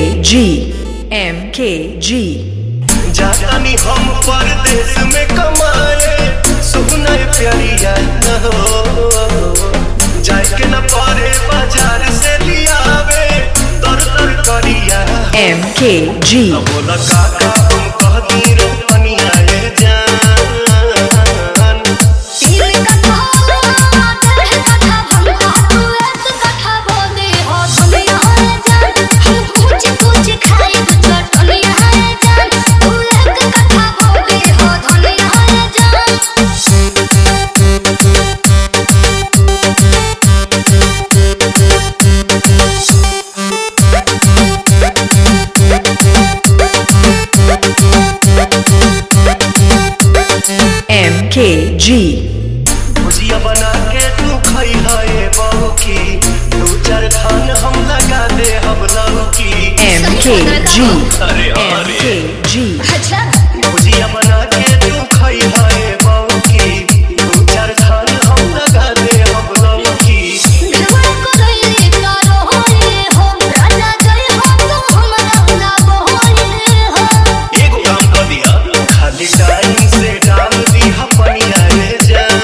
MKG जातानी हम परदेश में कमाए सुना प्यारिया न हो जाए के न पड़े बाजार से लियावे तर तर करिया MKG बोला काका तुम कहती रो पनिया ए जान MKG भुजिया बना के तू खाई है बहू की दो चार थान हम लगा दे हम लौकी MKG अरे MKG भुजिया बना के तू खाई है बहू की दो चार थान हम लगा दे हम लौकी एगो काम कर दिया खाली टाइम से डाल दी पनिया रे जान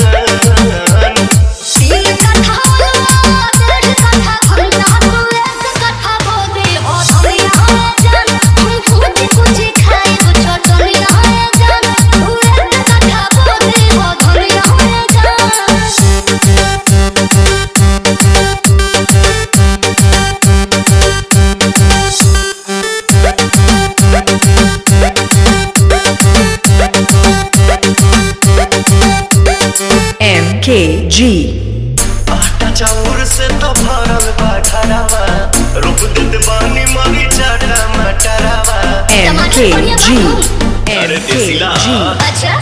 MKG आटा चाउर से तो भरल बा घरवा रोप देत बानी मरी चाटा मटरवा MKG अरे देसिला MKG